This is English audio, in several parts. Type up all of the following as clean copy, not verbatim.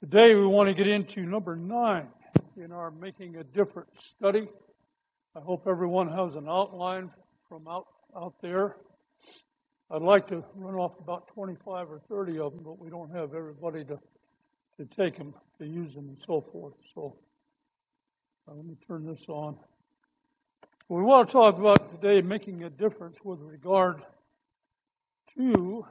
Today we want to get into number 9 in our Making a Difference study. I hope everyone has an outline from out there. I'd like to run off about 25 or 30 of them, but we don't have everybody to take them, to use them, and so forth. So let me turn this on. We want to talk about today making a difference with regard to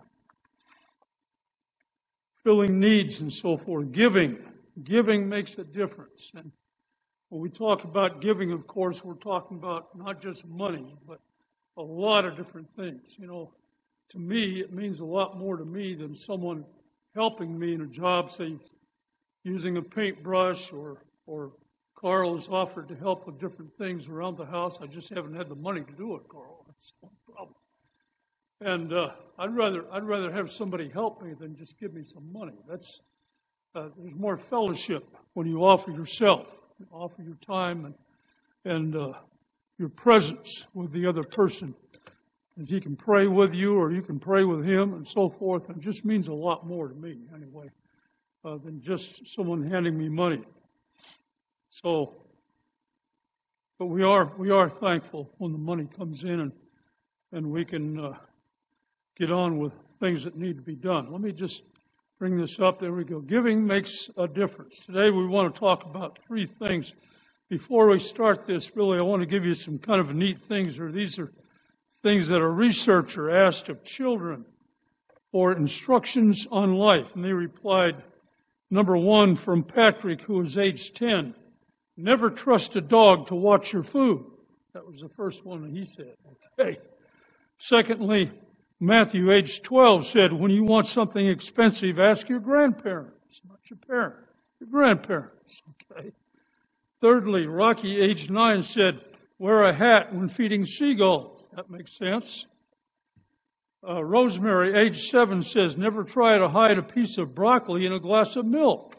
filling needs and so forth. Giving makes a difference. And when we talk about giving, of course, we're talking about not just money, but a lot of different things. You know, to me, it means a lot more to me than someone helping me in a job, say, using a paintbrush, or Carl has offered to help with different things around the house. I just haven't had the money to do it, Carl. That's no problem. And I'd rather have somebody help me than just give me some money. There's more fellowship when you offer yourself, you offer your time and your presence with the other person. As he can pray with you, or you can pray with him, and so forth. And it just means a lot more to me, anyway, than just someone handing me money. So, but we are thankful when the money comes in and we can get on with things that need to be done. Let me just bring this up. There we go. Giving makes a difference. Today we want to talk about 3 things. Before we start this, really, I want to give you some kind of neat things. These are things that a researcher asked of children for instructions on life. And they replied, number 1 from Patrick, who was age 10. Never trust a dog to watch your food. That was the first one that he said. Okay. Secondly, Matthew, age 12, said, when you want something expensive, ask your grandparents, not your parents, your grandparents. Okay. Thirdly, Rocky, age 9, said, wear a hat when feeding seagulls. That makes sense. Rosemary, age 7, says, never try to hide a piece of broccoli in a glass of milk.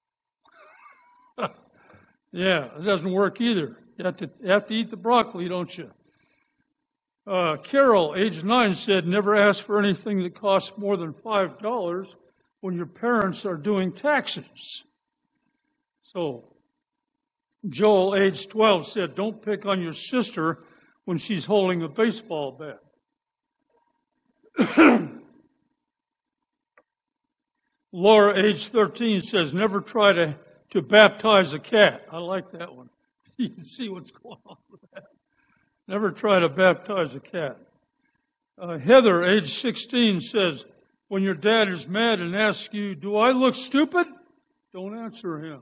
Yeah, it doesn't work either. You have to eat the broccoli, don't you? Carol, age 9, said, never ask for anything that costs more than $5 when your parents are doing taxes. So, Joel, age 12, said, don't pick on your sister when she's holding a baseball bat. Laura, age 13, says, never try to baptize a cat. I like that one. You can see what's going on with that. Never try to baptize a cat. Heather, age 16, says, when your dad is mad and asks you, do I look stupid? Don't answer him.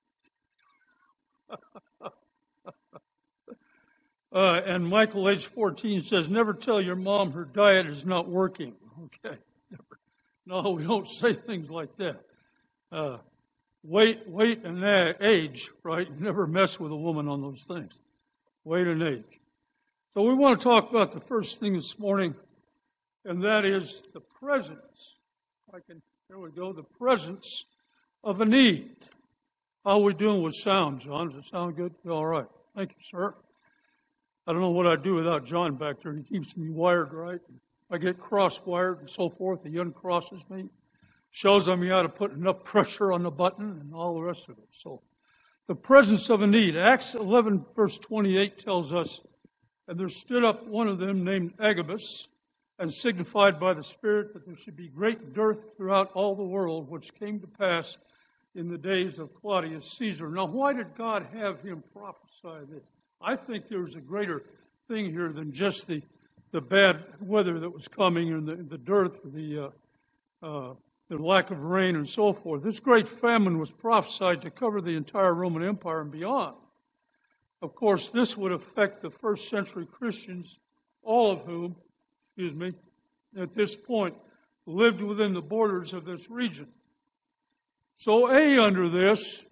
And Michael, age 14, says, never tell your mom her diet is not working. Okay. Never. No, we don't say things like that. Weight and age, right? You never mess with a woman on those things. Weight and age. So we want to talk about the first thing this morning, and that is the presence. There we go, the presence of a need. How are we doing with sound, John? Does it sound good? All right. Thank you, sir. I don't know what I'd do without John back there. He keeps me wired right. I get cross-wired and so forth. He uncrosses me. Shows me how to put enough pressure on the button and all the rest of it. So, the presence of a need. Acts 11, verse 28 tells us, and there stood up one of them named Agabus, and signified by the Spirit that there should be great dearth throughout all the world, which came to pass in the days of Claudius Caesar. Now, why did God have him prophesy this? I think there was a greater thing here than just the bad weather that was coming and the dearth, the lack of rain and so forth. This great famine was prophesied to cover the entire Roman Empire and beyond. Of course, this would affect the first century Christians, all of whom, at this point, lived within the borders of this region. So, under this,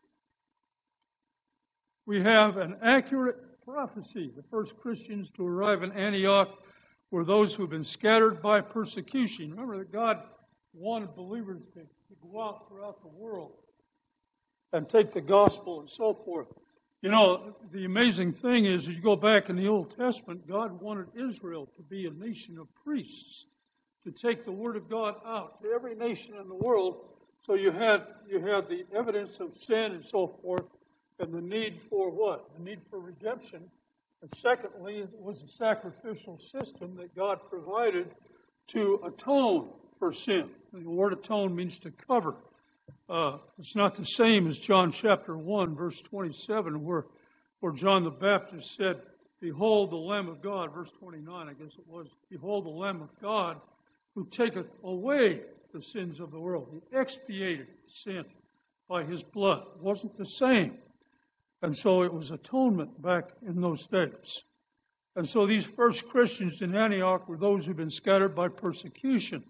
we have an accurate prophecy. The first Christians to arrive in Antioch were those who have been scattered by persecution. Remember that God wanted believers to go out throughout the world and take the gospel and so forth. You know, the amazing thing is, you go back in the Old Testament, God wanted Israel to be a nation of priests, to take the Word of God out to every nation in the world So you had the evidence of sin and so forth, and the need for what? The need for redemption. And secondly, it was a sacrificial system that God provided to atone for sin. The word atone means to cover. It's not the same as John chapter 1, verse 27, where John the Baptist said, "Behold the Lamb of God," verse 29, I guess it was, "Behold the Lamb of God who taketh away the sins of the world." He expiated sin by his blood. It wasn't the same. And so it was atonement back in those days. And so these first Christians in Antioch were those who've been scattered by persecution.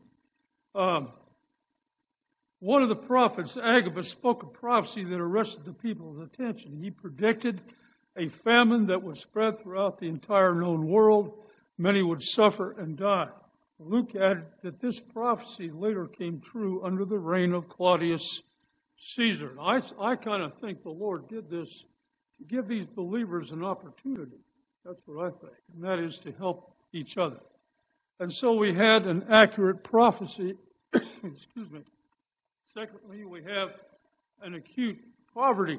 One of the prophets, Agabus, spoke a prophecy that arrested the people's attention. He predicted a famine that would spread throughout the entire known world. Many would suffer and die. Luke added that this prophecy later came true under the reign of Claudius Caesar. I kind of think the Lord did this to give these believers an opportunity. That's what I think, and that is to help each other. And so we had an accurate prophecy. Excuse me. Secondly, we have an acute poverty.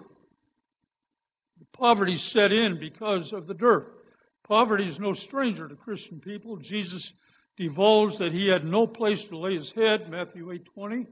The poverty set in because of the dirt. Poverty is no stranger to Christian people. Jesus divulged that he had no place to lay his head, Matthew 8:20.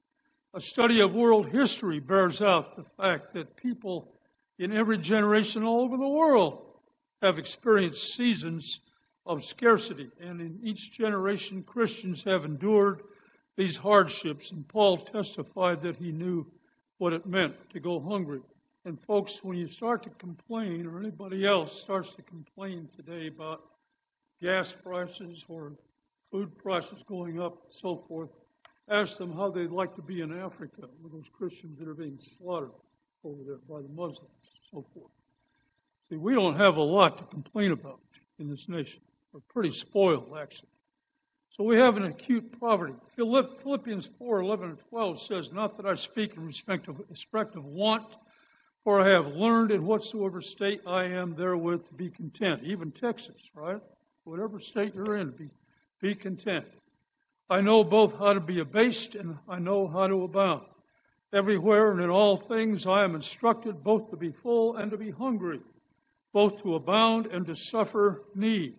A study of world history bears out the fact that people in every generation all over the world have experienced seasons of scarcity. And in each generation, Christians have endured these hardships. And Paul testified that he knew what it meant to go hungry. And folks, when you start to complain, or anybody else starts to complain today about gas prices or food prices going up and so forth, ask them how they'd like to be in Africa with those Christians that are being slaughtered over there by the Muslims and so forth. See, we don't have a lot to complain about in this nation. We're pretty spoiled, actually. So we have an acute poverty. Philippians 4:11 and 12 says, "Not that I speak in respect of want, for I have learned in whatsoever state I am therewith to be content." Even Texas, right? Whatever state you're in, be content. "I know both how to be abased and I know how to abound. Everywhere and in all things I am instructed both to be full and to be hungry, both to abound and to suffer need."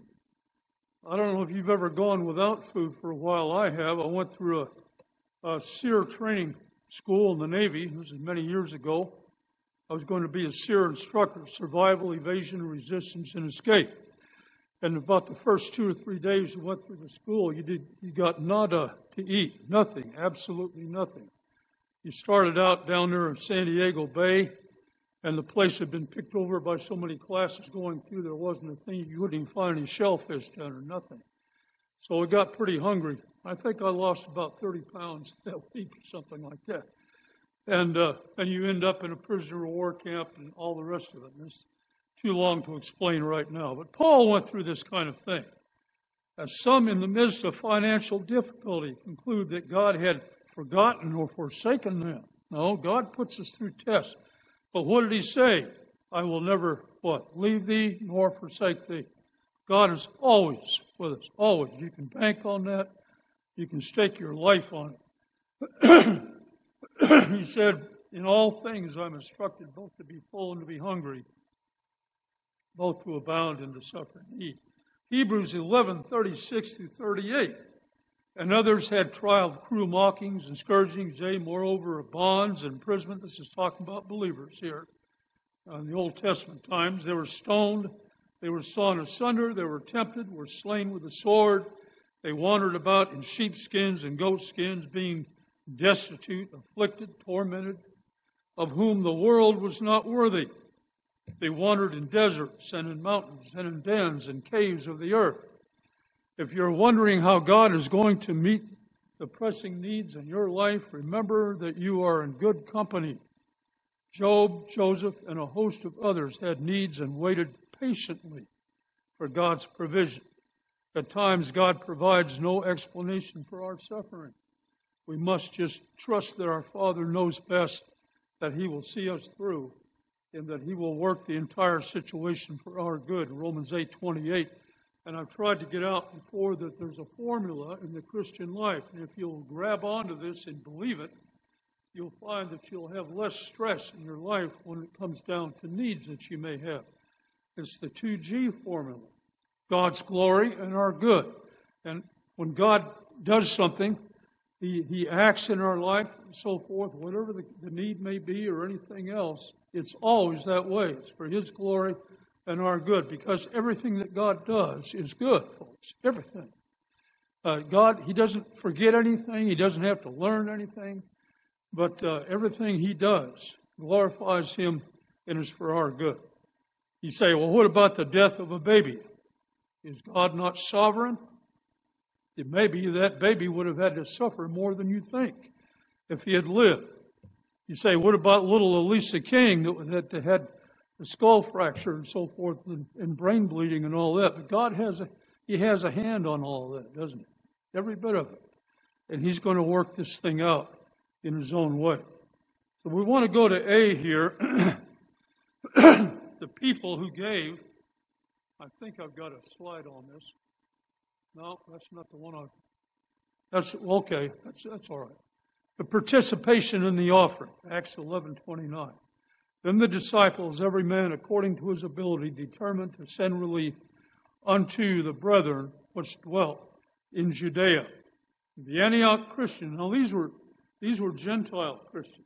I don't know if you've ever gone without food for a while. I have. I went through a SEER training school in the Navy. This was many years ago. I was going to be a SEER instructor, survival, evasion, resistance, and escape. And about the first 2 or 3 days you went through the school, you got nada to eat, nothing, absolutely nothing. You started out down there in San Diego Bay, and the place had been picked over by so many classes going through, there wasn't a thing. You wouldn't even find any shellfish down there, nothing. So I got pretty hungry. I think I lost about 30 pounds that week or something like that. And you end up in a prisoner of war camp and all the rest of it. And it's too long to explain right now. But Paul went through this kind of thing. As some in the midst of financial difficulty conclude that God had forgotten or forsaken them. No, God puts us through tests. But what did he say? "I will never, what? Leave thee nor forsake thee." God is always with us, always. You can bank on that. You can stake your life on it. He said, "In all things I'm instructed both to be full and to be hungry, both to abound and to suffer need." Hebrews 11:36 through 38. "And others had trial of cruel mockings and scourgings, yea, moreover, of bonds and imprisonment." This is talking about believers here. In the Old Testament times, they were stoned, they were sawn asunder, they were tempted, were slain with the sword. They wandered about in sheepskins and goatskins, being destitute, afflicted, tormented, of whom the world was not worthy. They wandered in deserts and in mountains and in dens and caves of the earth. If you're wondering how God is going to meet the pressing needs in your life, remember that you are in good company. Job, Joseph, and a host of others had needs and waited patiently for God's provision. At times, God provides no explanation for our suffering. We must just trust that our Father knows best, that He will see us through, and that He will work the entire situation for our good. Romans 8:28. And I've tried to get out before that there's a formula in the Christian life. And if you'll grab onto this and believe it, you'll find that you'll have less stress in your life when it comes down to needs that you may have. It's the 2G formula. God's glory and our good. And when God does something, He acts in our life and so forth, whatever the need may be or anything else, it's always that way. It's for His glory and our good, because everything that God does is good, folks. Everything. God, He doesn't forget anything. He doesn't have to learn anything. But everything He does glorifies Him and is for our good. You say, well, what about the death of a baby? Is God not sovereign? It may be that baby would have had to suffer more than you think if he had lived. You say, what about little Elisa King that had a skull fracture and so forth and brain bleeding and all that? But God He has a hand on all of that, doesn't He? Every bit of it. And He's going to work this thing out in His own way. So we want to go to A here. The people who gave. I think I've got a slide on this. No, that's not the one that's okay. That's all right. The participation in the offering, Acts 11:29. Then the disciples, every man according to his ability, determined to send relief unto the brethren which dwelt in Judea. The Antioch Christians. Now these were Gentile Christians.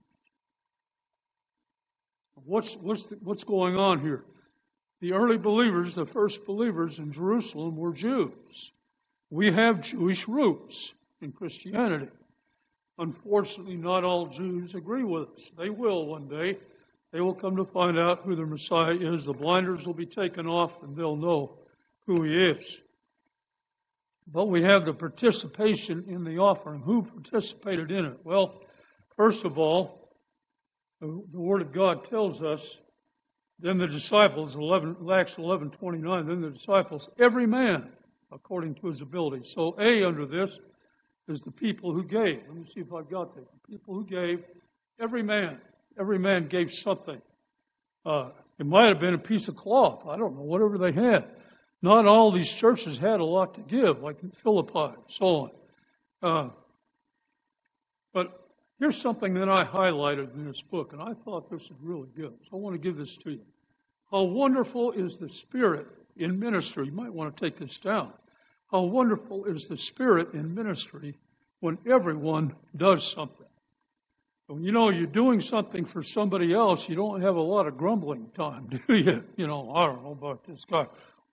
What's going on here? The early believers, the first believers in Jerusalem, were Jews. We have Jewish roots in Christianity. Unfortunately, not all Jews agree with us. They will one day. They will come to find out who their Messiah is. The blinders will be taken off and they'll know who He is. But we have the participation in the offering. Who participated in it? Well, first of all, the Word of God tells us, then the disciples, Acts 11:29, then the disciples, every man according to his ability. So A under this is the people who gave. Let me see if I've got that. The people who gave, every man gave something. It might have been a piece of cloth. I don't know, whatever they had. Not all these churches had a lot to give, like in Philippi and so on. But here's something that I highlighted in this book, and I thought this was really good. So I want to give this to you. How wonderful is the Spirit in ministry. You might want to take this down. How wonderful is the Spirit in ministry when everyone does something. When you're doing something for somebody else, you don't have a lot of grumbling time, do you? I don't know about this guy.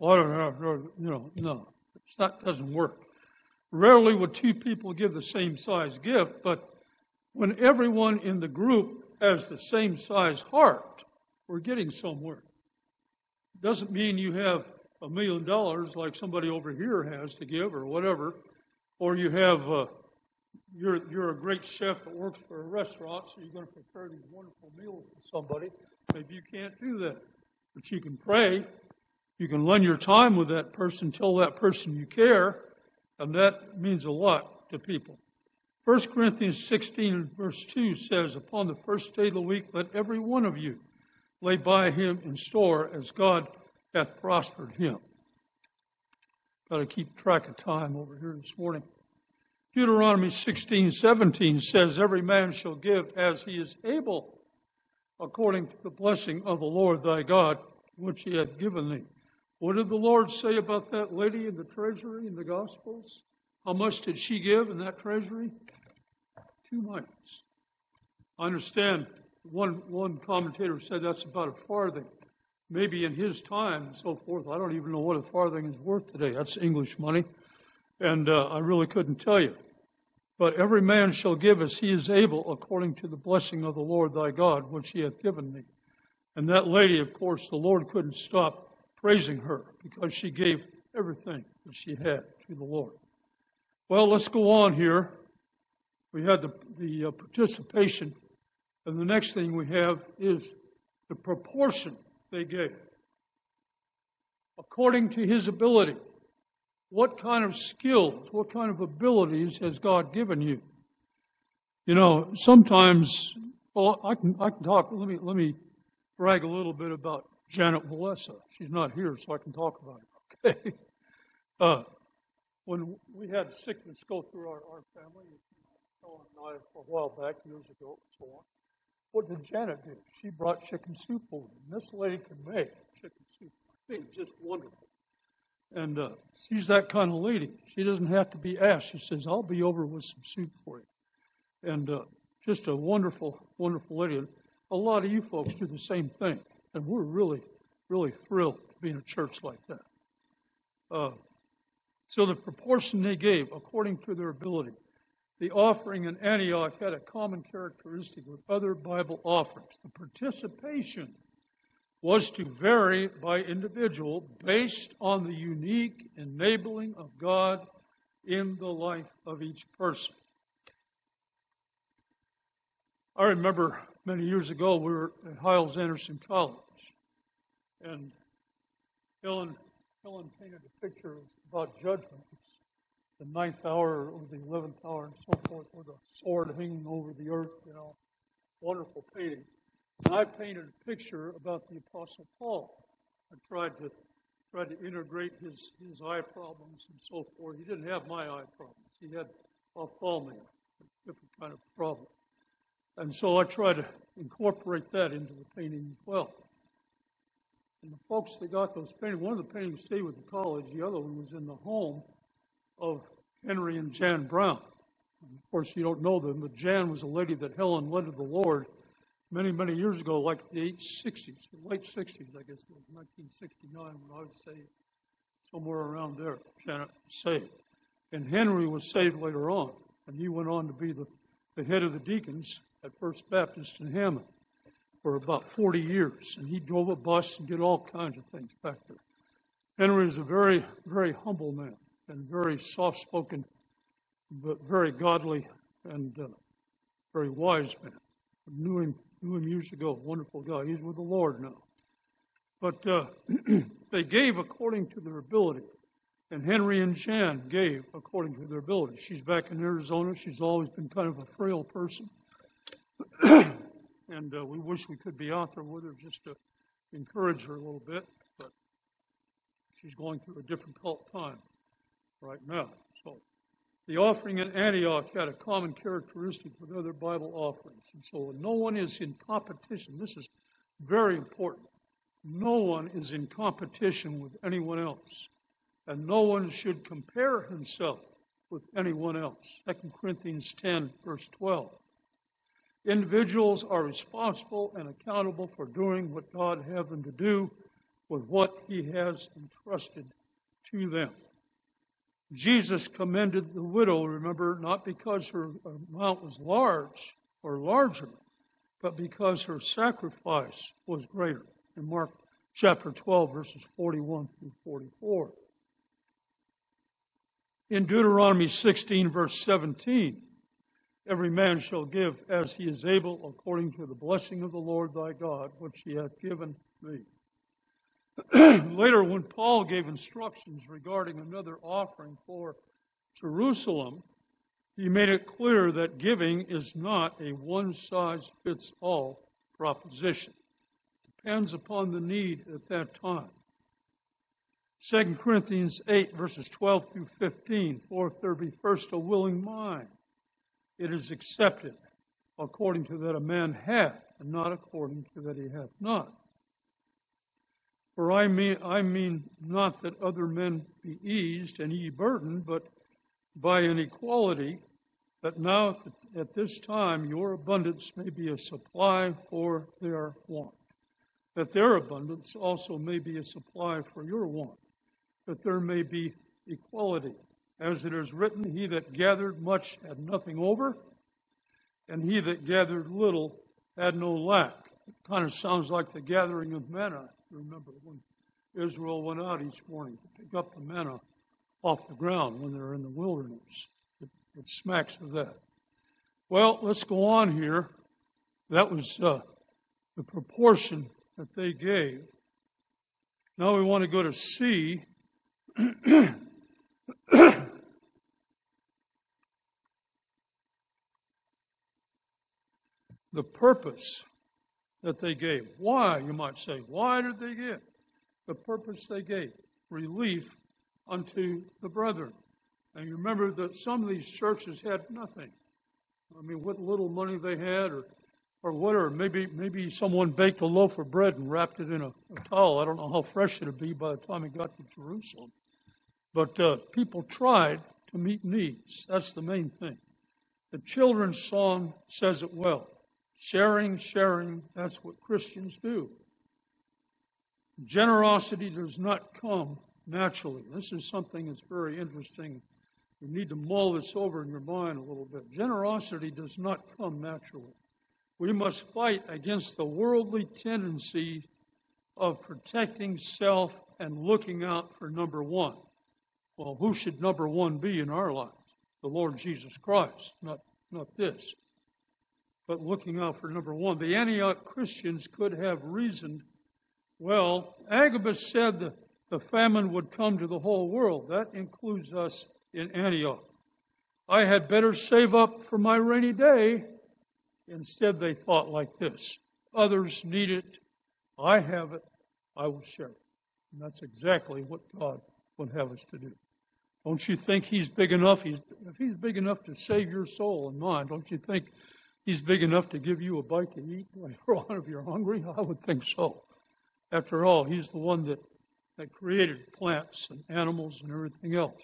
No. That doesn't work. Rarely would two people give the same size gift, but when everyone in the group has the same size heart, we're getting somewhere. It doesn't mean you have $1 million like somebody over here has to give or whatever, or you have you're a great chef that works for a restaurant, so you're going to prepare these wonderful meals for somebody. Maybe you can't do that, but you can pray. You can lend your time with that person, tell that person you care, and that means a lot to people. 1 Corinthians 16 verse 2 says, upon the first day of the week, let every one of you lay by him in store as God hath prospered him. Got to keep track of time over here this morning. Deuteronomy 16:17 says, every man shall give as he is able, according to the blessing of the Lord thy God, which he hath given thee. What did the Lord say about that lady in the treasury in the Gospels? How much did she give in that treasury? 2 mites. I understand one commentator said that's about a farthing. Maybe in his time and so forth. I don't even know what a farthing is worth today. That's English money. And I really couldn't tell you. But every man shall give as he is able, according to the blessing of the Lord thy God, which he hath given thee. And that lady, of course, the Lord couldn't stop praising her because she gave everything that she had to the Lord. Well, let's go on here. We had the participation. And the next thing we have is the proportion they gave. According to his ability. What kind of skills, what kind of abilities has God given you? Sometimes, I can talk. Let me brag a little bit about Janet Melissa. She's not here, so I can talk about it. Okay. When we had sickness go through our family, Helen and I a while back, years ago, and so on. What did Janet do? She brought chicken soup over. And this lady can make chicken soup. I think it's just wonderful. And she's that kind of lady. She doesn't have to be asked. She says, I'll be over with some soup for you. And just a wonderful, wonderful lady. And a lot of you folks do the same thing. And we're really, really thrilled to be in a church like that. So the proportion they gave, according to their ability. The offering in Antioch had a common characteristic with other Bible offerings. The participation was to vary by individual based on the unique enabling of God in the life of each person. I remember many years ago we were at Hyles-Anderson College, and Helen painted a picture about judgment. It's the 9th hour or the 11th hour and so forth, with a sword hanging over the earth, wonderful painting. And I painted a picture about the Apostle Paul. I tried to integrate his eye problems and so forth. He didn't have my eye problems. He had ophthalmia, a different kind of problem. And so I tried to incorporate that into the painting as well. And the folks that got those paintings, one of the paintings stayed with the college, the other one was in the home of Henry and Jan Brown. And of course, you don't know them, but Jan was a lady that Helen led to the Lord many, many years ago, like the late 60s, I guess it was 1969 when I was saved, somewhere around there, Janet was saved. And Henry was saved later on, and he went on to be the head of the deacons at First Baptist in Hammond for about 40 years, and he drove a bus and did all kinds of things back there. Henry is a very, very humble man and very soft-spoken, but very godly and very wise man. I knew him years ago, wonderful guy. He's with the Lord now. But they gave according to their ability, and Henry and Jan gave according to their ability. She's back in Arizona. She's always been kind of a frail person. And we wish we could be out there with her just to encourage her a little bit, but she's going through a difficult time right now. So the offering in Antioch had a common characteristic with other Bible offerings. And so no one is in competition. This is very important. No one is in competition with anyone else. And no one should compare himself with anyone else. 2 Corinthians 10, verse 12. Individuals are responsible and accountable for doing what God has them to do with what He has entrusted to them. Jesus commended the widow, remember, not because her amount was large or larger, but because her sacrifice was greater. In Mark chapter 12, verses 41 through 44. In Deuteronomy 16, verse 17, every man shall give as he is able according to the blessing of the Lord thy God, which he hath given thee. Later, when Paul gave instructions regarding another offering for Jerusalem, he made it clear that giving is not a one-size-fits-all proposition. It depends upon the need at that time. 2 Corinthians 8, verses 12 through 15, for if there be first a willing mind, it is accepted according to that a man hath, and not according to that he hath not. For I mean not that other men be eased and ye burdened, but by an equality, that now at this time your abundance may be a supply for their want, that their abundance also may be a supply for your want, that there may be equality. As it is written, he that gathered much had nothing over, and he that gathered little had no lack. It kind of sounds like the gathering of manna. Remember when Israel went out each morning to pick up the manna off the ground when they're in the wilderness. It smacks of that. Well, let's go on here. That was the proportion that they gave. Now we want to go to C. The purpose that they gave. Why, you might say? Why did they give? The purpose they gave. Relief unto the brethren. And you remember that some of these churches had nothing. I mean, what little money they had, or whatever. Maybe someone baked a loaf of bread and wrapped it in a towel. I don't know how fresh it'd be by the time it got to Jerusalem. But people tried to meet needs. That's the main thing. The children's song says it well. Sharing, sharing, that's what Christians do. Generosity does not come naturally. This is something that's very interesting. You need to mull this over in your mind a little bit. Generosity does not come naturally. We must fight against the worldly tendency of protecting self and looking out for number one. Well, who should number one be in our lives? The Lord Jesus Christ, not this. But looking out for number one. The Antioch Christians could have reasoned, well, Agabus said the famine would come to the whole world. That includes us in Antioch. I had better save up for my rainy day. Instead, they thought like this. Others need it. I have it. I will share it. And that's exactly what God would have us to do. Don't you think He's big enough? If He's big enough to save your soul and mine, don't you think He's big enough to give you a bite to eat later on if you're hungry? I would think so. After all, He's the one that created plants and animals and everything else.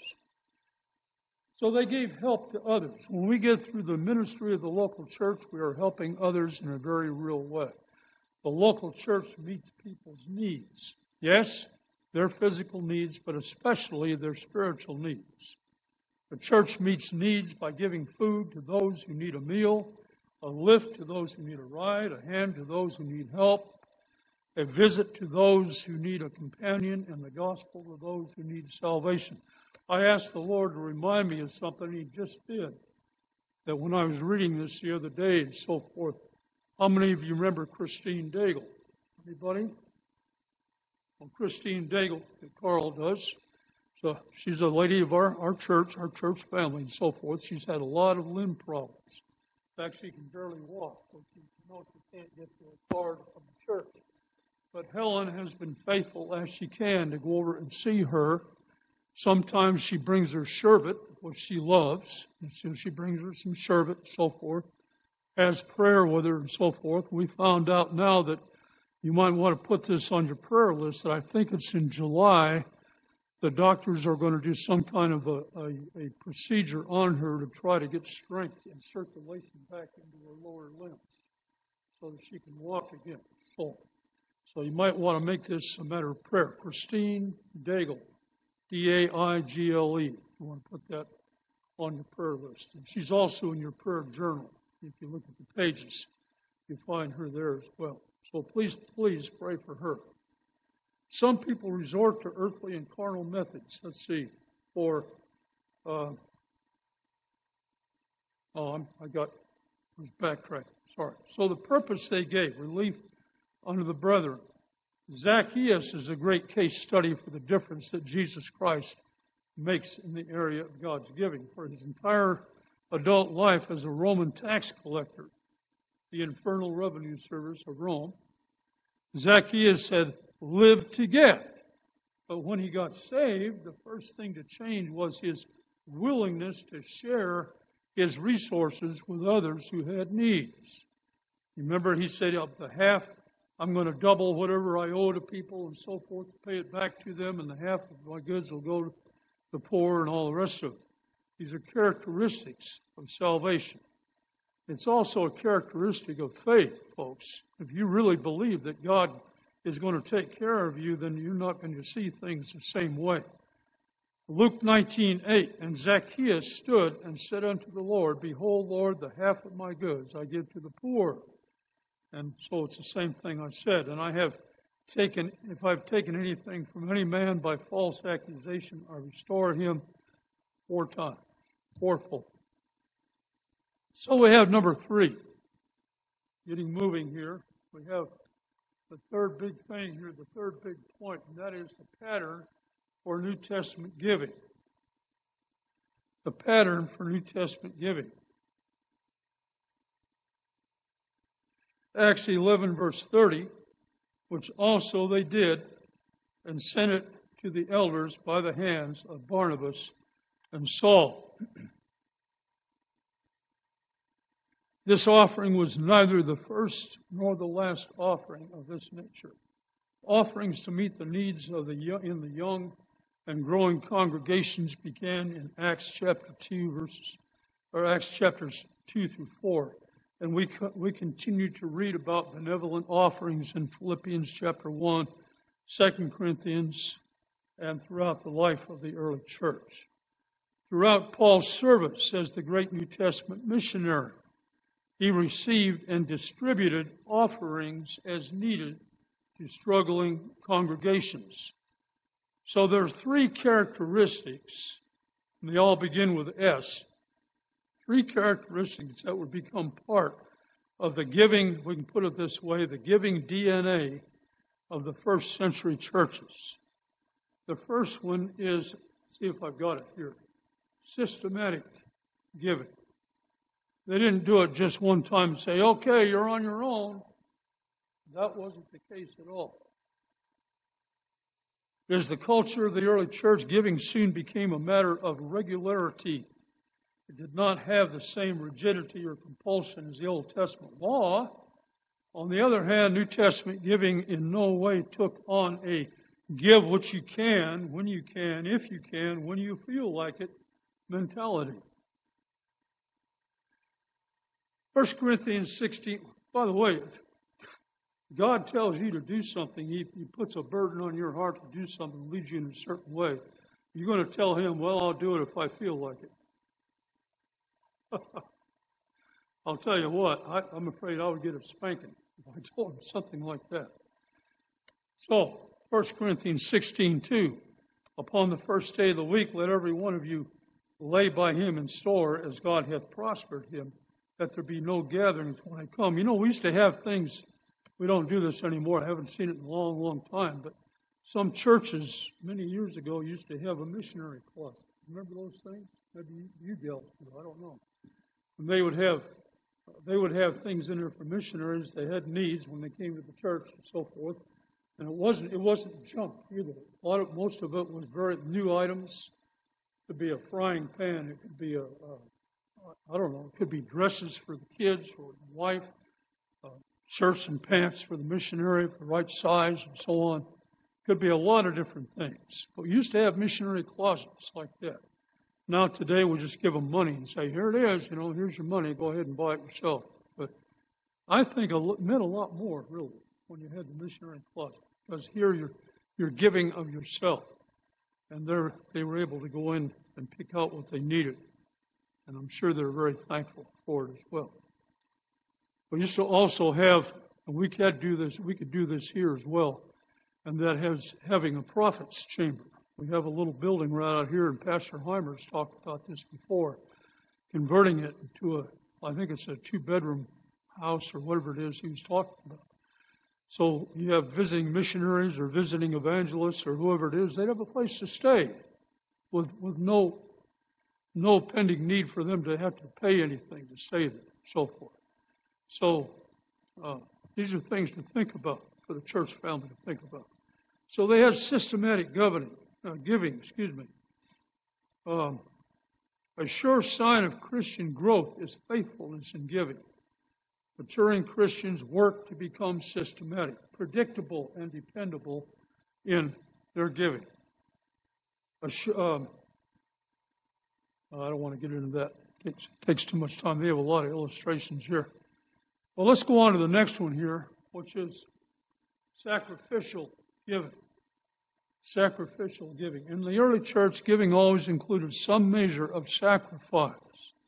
So they gave help to others. When we get through the ministry of the local church, we are helping others in a very real way. The local church meets people's needs. Yes, their physical needs, but especially their spiritual needs. The church meets needs by giving food to those who need a meal, a lift to those who need a ride, a hand to those who need help, a visit to those who need a companion, and the gospel to those who need salvation. I asked the Lord to remind me of something He just did. That when I was reading this the other day and so forth, how many of you remember Christine Daigle? Anybody? Well, Christine Daigle, Carl does. So she's a lady of our church family and so forth. She's had a lot of limb problems. In fact, she can barely walk, so she can't get to a card from the church. But Helen has been faithful as she can to go over and see her. Sometimes she brings her sherbet, which she loves, and so she brings her some sherbet and so forth, has prayer with her and so forth. We found out now that you might want to put this on your prayer list, that I think it's in July, the doctors are going to do some kind of a procedure on her to try to get strength and circulation back into her lower limbs so that she can walk again. So you might want to make this a matter of prayer. Christine Daigle. Daigle. You want to put that on your prayer list. And she's also in your prayer journal. If you look at the pages, you find her there as well. So please pray for her. Some people resort to earthly and carnal methods. Let's see. I was backtracking. Sorry. So the purpose they gave, relief unto the brethren. Zacchaeus is a great case study for the difference that Jesus Christ makes in the area of God's giving. For his entire adult life as a Roman tax collector, the Infernal Revenue Service of Rome, Zacchaeus had lived to get. But when he got saved, the first thing to change was his willingness to share his resources with others who had needs. Remember, he said, up to half, I'm going to double whatever I owe to people and so forth, to pay it back to them, and the half of my goods will go to the poor and all the rest of it. These are characteristics of salvation. It's also a characteristic of faith, folks. If you really believe that God is going to take care of you, then you're not going to see things the same way. Luke 19:8, and Zacchaeus stood and said unto the Lord, Behold, Lord, the half of my goods I give to the poor. And so it's the same thing I said. And if I've taken anything from any man by false accusation, I restore him 4 times, fourfold. So we have number 3. Getting moving here. We have the third big thing here, the third big point, and that is the pattern for New Testament giving. The pattern for New Testament giving. Acts 11, verse 30, which also they did, and sent it to the elders by the hands of Barnabas and Saul. This offering was neither the first nor the last offering of this nature. Offerings to meet the needs of the young and growing congregations began in Acts chapter 2 Acts chapters 2 through 4. And we continue to read about benevolent offerings in Philippians chapter 1, 2 Corinthians, and throughout the life of the early church. Throughout Paul's service as the great New Testament missionary, he received and distributed offerings as needed to struggling congregations. So there are three characteristics, and they all begin with S. Three characteristics that would become part of the giving, we can put it this way, the giving DNA of the first century churches. The first one is, see if I've got it here, systematic giving. They didn't do it just one time and say, okay, you're on your own. That wasn't the case at all. As the culture of the early church, giving soon became a matter of regularity. It did not have the same rigidity or compulsion as the Old Testament law. On the other hand, New Testament giving in no way took on a give what you can, when you can, if you can, when you feel like it mentality. 1 Corinthians 16, by the way, if God tells you to do something, He puts a burden on your heart to do something, leads you in a certain way. You're going to tell Him, well, I'll do it if I feel like it. I'll tell you what, I'm afraid I would get a spanking if I told Him something like that. So, 1 Corinthians 16:2, upon the first day of the week, let every one of you lay by him in store as God hath prospered him, that there be no gatherings when I come. You know, we used to have things, we don't do this anymore. I haven't seen it in a long, long time, but some churches many years ago used to have a missionary closet. Remember those things? Maybe you gals do, I don't know. And they would have things in there for missionaries. They had needs when they came to the church and so forth. And it wasn't junk either. Most of it was very new items. It could be a frying pan. It could be it could be dresses for the kids or the wife, shirts and pants for the missionary, for the right size and so on. It could be a lot of different things. But we used to have missionary closets like that. Now today we just give them money and say, here it is, here's your money, go ahead and buy it yourself. But I think it meant a lot more, really, when you had the missionary closet. Because here you're giving of yourself. And they were able to go in and pick out what they needed. And I'm sure they're very thankful for it as well. We used to also have, and we could do this here as well, and that has having a prophet's chamber. We have a little building right out here, and Pastor Heimer's talked about this before, converting it into I think it's a 2-bedroom house or whatever it is he was talking about. So you have visiting missionaries or visiting evangelists or whoever it is, they'd have a place to stay with no pending need for them to have to pay anything to stay there, and so forth. So these are things to think about, for the church family to think about. So they had systematic giving. A sure sign of Christian growth is faithfulness in giving. Maturing Christians work to become systematic, predictable, and dependable in their giving. I don't want to get into that. It takes too much time. They have a lot of illustrations here. Well, let's go on to the next one here, which is sacrificial giving. Sacrificial giving. In the early church, giving always included some measure of sacrifice.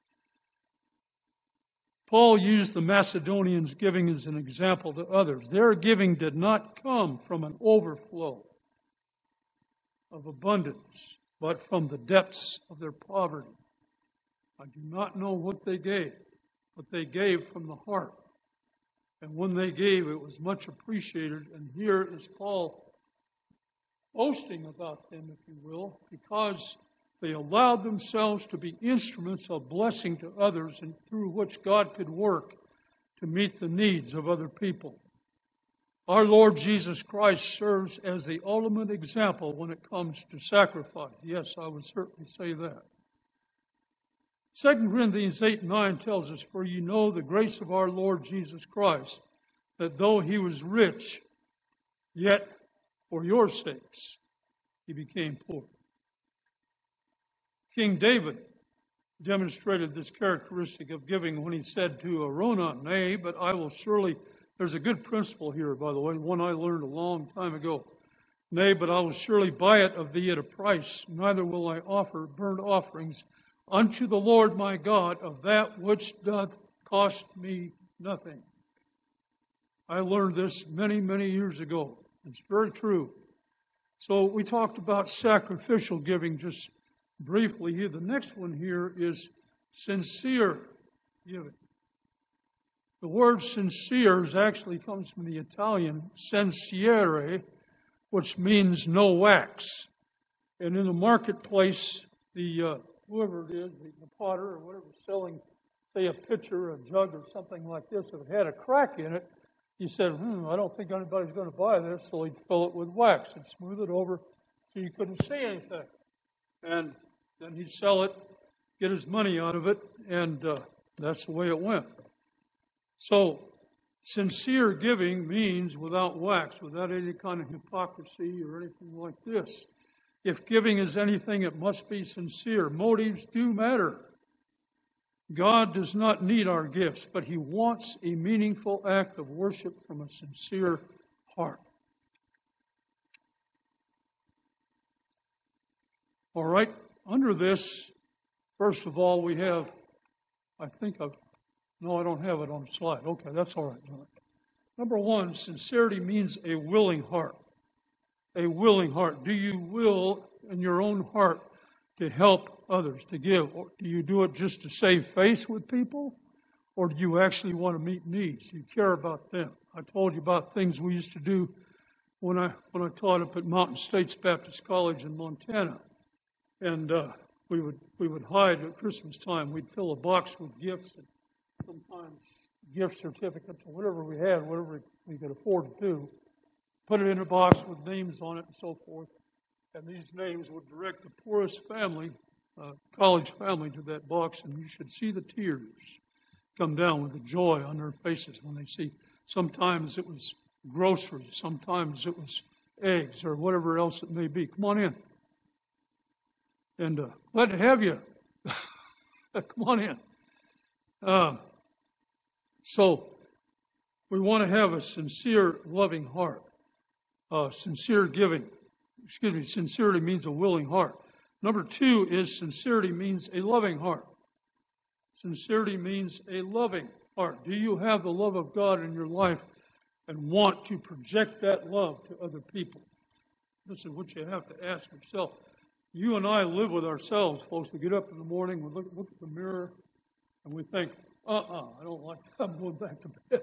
Paul used the Macedonians' giving as an example to others. Their giving did not come from an overflow of abundance, but from the depths of their poverty. I do not know what they gave, but they gave from the heart. And when they gave, it was much appreciated. And here is Paul boasting about them, if you will, because they allowed themselves to be instruments of blessing to others and through which God could work to meet the needs of other people. Our Lord Jesus Christ serves as the ultimate example when it comes to sacrifice. Yes, I would certainly say that. 2 Corinthians 8:9 tells us, "For you know the grace of our Lord Jesus Christ, that though he was rich, yet for your sakes he became poor." King David demonstrated this characteristic of giving when he said to Araunah, "Nay, but I will surely," there's a good principle here, by the way, one I learned a long time ago. "Nay, but I will surely buy it of thee at a price, neither will I offer burnt offerings unto the Lord my God of that which doth cost me nothing." I learned this many, many years ago. It's very true. So we talked about sacrificial giving just briefly here. The next one here is sincere giving. The word sincere actually comes from the Italian sincere, which means no wax. And in the marketplace, the whoever it is, the potter or whatever, selling, say, a pitcher, a jug, or something like this, if it had a crack in it, he said, I don't think anybody's going to buy this, so he'd fill it with wax and smooth it over so you couldn't see anything. And then he'd sell it, get his money out of it, and that's the way it went. So, sincere giving means without wax, without any kind of hypocrisy or anything like this. If giving is anything, it must be sincere. Motives do matter. God does not need our gifts, but he wants a meaningful act of worship from a sincere heart. All right, under this, first of all, we have, I don't have it on the slide. Okay, that's all right. Number one, sincerity means a willing heart. A willing heart. Do you will in your own heart to help others, to give? Or do you do it just to save face with people? Or do you actually want to meet needs? You care about them. I told you about things we used to do when I taught up at Mountain States Baptist College in Montana. And we would hide at Christmas time. We'd fill a box with gifts, and sometimes gift certificates or whatever we had, whatever we could afford to do. Put it in a box with names on it and so forth. And these names would direct the poorest family, college family, to that box, and you should see the tears come down with the joy on their faces when they see. Sometimes it was groceries, sometimes it was eggs or whatever else it may be. Come on in. And glad to have you. Come on in. So we want to have a sincere, loving heart. Sincere giving. Sincerity means a willing heart. Number two is sincerity means a loving heart. Sincerity means a loving heart. Do you have the love of God in your life and want to project that love to other people? This is what you have to ask yourself. You and I live with ourselves, folks. We get up in the morning, we look at the mirror, and we think, I don't like that. I'm going back to bed.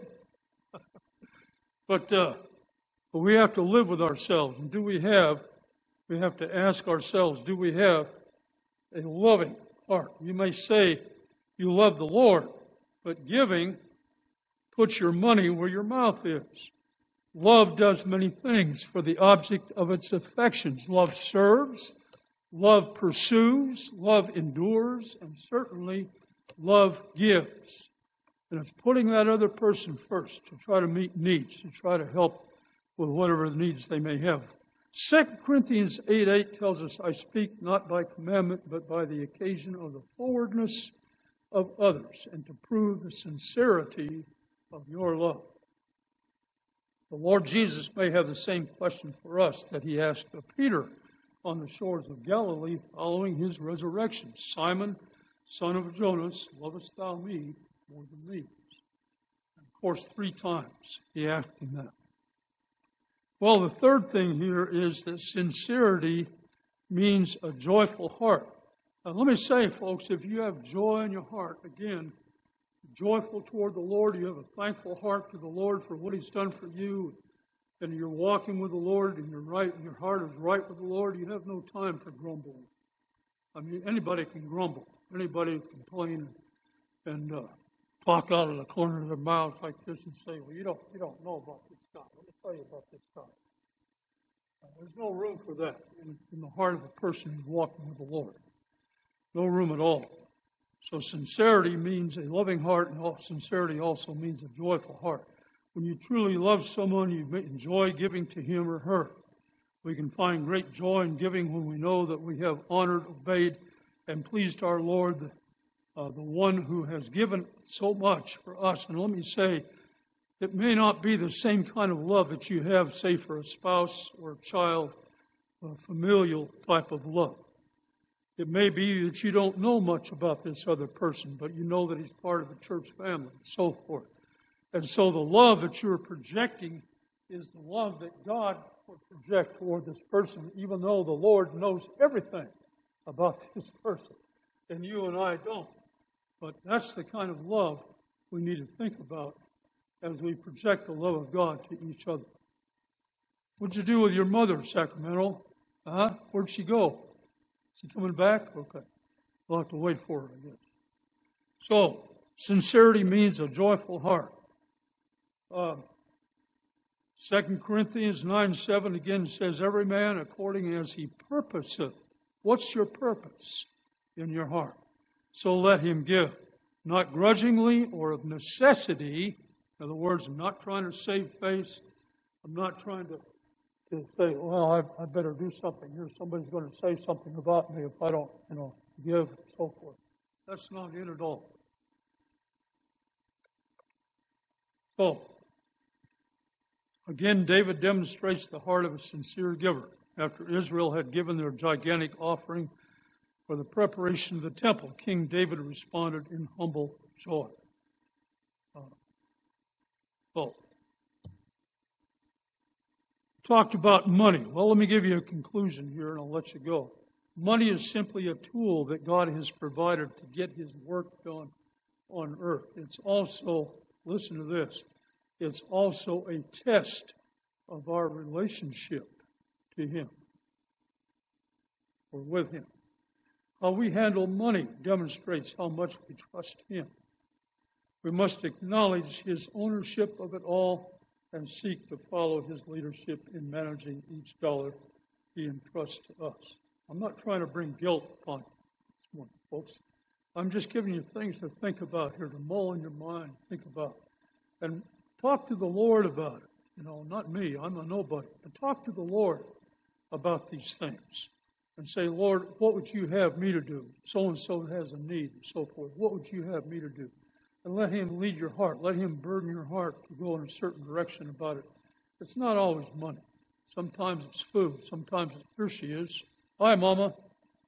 But we have to live with ourselves. And we have to ask ourselves, do we have a loving heart? You may say you love the Lord, but giving puts your money where your mouth is. Love does many things for the object of its affections. Love serves, love pursues, love endures, and certainly love gives. And it's putting that other person first to try to meet needs, to try to help with whatever needs they may have. 2 Corinthians 8:8 tells us, I speak not by commandment, but by the occasion of the forwardness of others, and to prove the sincerity of your love. The Lord Jesus may have the same question for us that he asked of Peter on the shores of Galilee following his resurrection. Simon, son of Jonas, lovest thou me more than these? And of course, 3 times he asked him that. Well, the third thing here is that sincerity means a joyful heart. Now, let me say, folks, if you have joy in your heart, again, joyful toward the Lord, you have a thankful heart to the Lord for what he's done for you, and you're walking with the Lord, and your heart is right with the Lord, you have no time for grumbling. I mean, anybody can grumble. Anybody can complain and talk out of the corner of their mouth like this and say, well, you don't know about this God. Let me tell you about this God. There's no room for that in the heart of a person who's walking with the Lord. No room at all. So sincerity means a loving heart, and sincerity also means a joyful heart. When you truly love someone, you enjoy giving to him or her. We can find great joy in giving when we know that we have honored, obeyed, and pleased our Lord, the one who has given so much for us. And let me say, it may not be the same kind of love that you have, say, for a spouse or a child, a familial type of love. It may be that you don't know much about this other person, but you know that he's part of the church family, and so forth. And so the love that you're projecting is the love that God would project toward this person, even though the Lord knows everything about this person, and you and I don't. But that's the kind of love we need to think about as we project the love of God to each other. What'd you do with your mother, Sacramento? Where'd she go? Is she coming back? Okay. We'll have to wait for her, I guess. So, sincerity means a joyful heart. 2 Corinthians 9:7 again says, every man according as he purposeth. What's your purpose in your heart? So let him give, not grudgingly or of necessity. In other words, I'm not trying to save face. I'm not trying to say, well, I better do something here. Somebody's going to say something about me if I don't, give, and so forth. That's not it at all. So, again, David demonstrates the heart of a sincere giver. After Israel had given their gigantic offering for the preparation of the temple, King David responded in humble joy. Talked about money. Well, let me give you a conclusion here and I'll let you go. Money is simply a tool that God has provided to get his work done on earth. It's also, listen to this, it's also a test of our relationship to him or with him. How we handle money demonstrates how much we trust him. We must acknowledge his ownership of it all and seek to follow his leadership in managing each dollar he entrusts to us. I'm not trying to bring guilt upon this morning, folks. I'm just giving you things to think about here, to mull in your mind, think about. And talk to the Lord about it. Not me, I'm a nobody. But talk to the Lord about these things. And say, Lord, what would you have me to do? So-and-so has a need, and so forth. What would you have me to do? And let him lead your heart. Let him burden your heart to go in a certain direction about it. It's not always money. Sometimes it's food. Sometimes it's, here she is. Hi, Mama.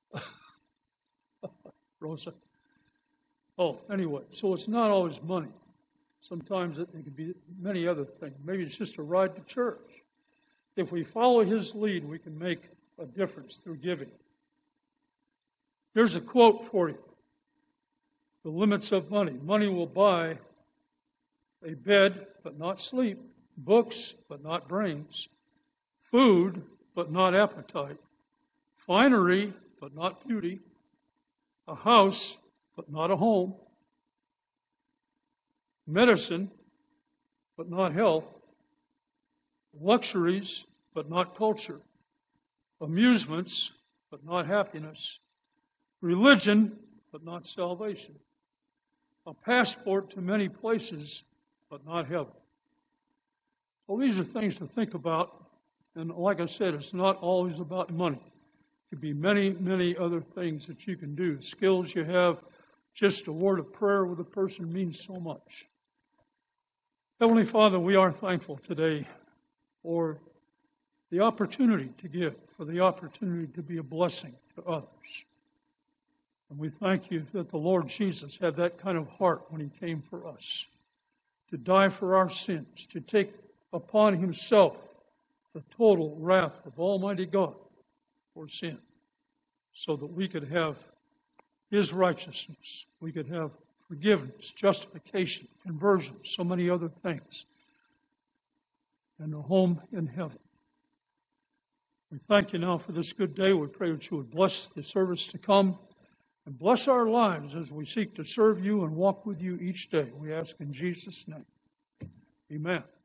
Rosa. Anyway, so it's not always money. Sometimes it can be many other things. Maybe it's just a ride to church. If we follow his lead, we can make a difference through giving. Here's a quote for you. The limits of money. Money will buy a bed, but not sleep. Books, but not brains. Food, but not appetite. Finery, but not beauty. A house, but not a home. Medicine, but not health. Luxuries, but not culture. Amusements, but not happiness. Religion, but not salvation. A passport to many places, but not heaven. Well, these are things to think about. And like I said, it's not always about money. It could be many, many other things that you can do. Skills you have. Just a word of prayer with a person means so much. Heavenly Father, we are thankful today for the opportunity to give, for the opportunity to be a blessing to others. And we thank you that the Lord Jesus had that kind of heart when he came for us, to die for our sins, to take upon himself the total wrath of Almighty God for sin, so that we could have his righteousness, we could have forgiveness, justification, conversion, so many other things, and a home in heaven. We thank you now for this good day. We pray that you would bless the service to come and bless our lives as we seek to serve you and walk with you each day. We ask in Jesus' name. Amen.